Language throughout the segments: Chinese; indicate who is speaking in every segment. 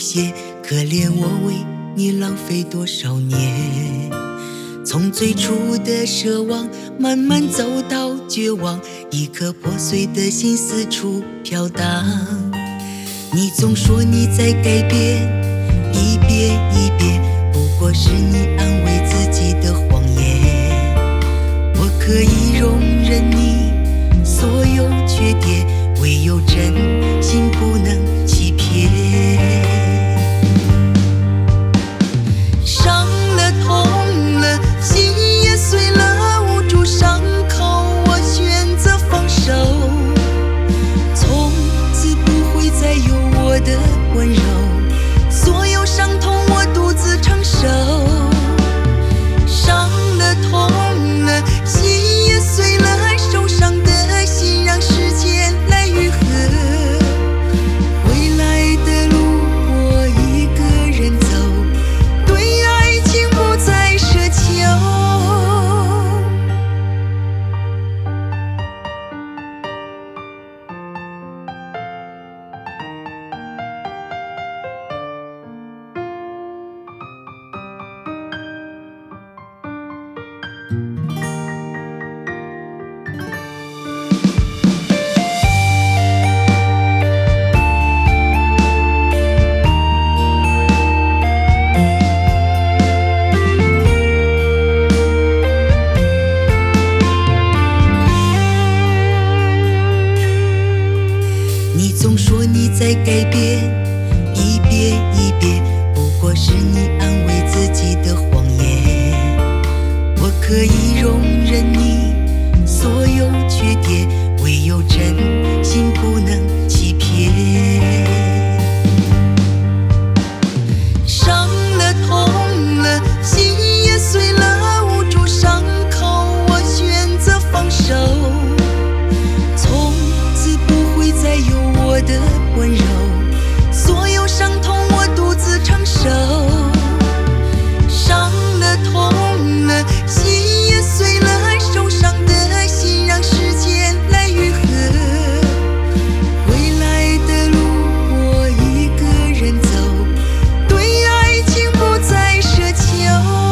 Speaker 1: 些，可怜我为你浪费多少年。从最初的奢望慢慢走到绝望，一颗破碎的心四处飘荡。你总说你在改变，一遍一遍，不过是你安慰自己的谎言。我可以容忍你所有缺点，唯有真心不能欺骗。伤了痛了，心也碎了，捂住伤口，我选择放手。从此不会再有我的温柔，所有伤痛我独自承受。伤了痛了，心也碎了，受伤的心让时间来愈合。未来的路我一个人走，对爱情不再奢求。你总说你在改变，一遍一遍，不过是你安慰自己的谎言。我可以容忍你所有缺点，唯有真心不能欺骗。伤了痛了，心也碎了，捂住伤口，我选择放手。从此不会再有我的温柔，所有伤痛我独自承受。伤了痛了，心也碎了，受伤的心让时间来愈合。未来的路我一个人走，对爱情不再奢求。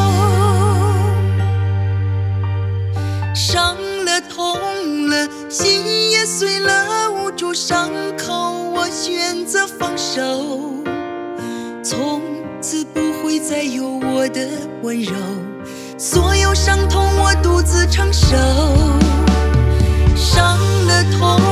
Speaker 1: 伤了痛了，心也碎了，捂住伤口，我选择放手。从此不会再有我的温柔，所有伤痛我独自承受。伤了痛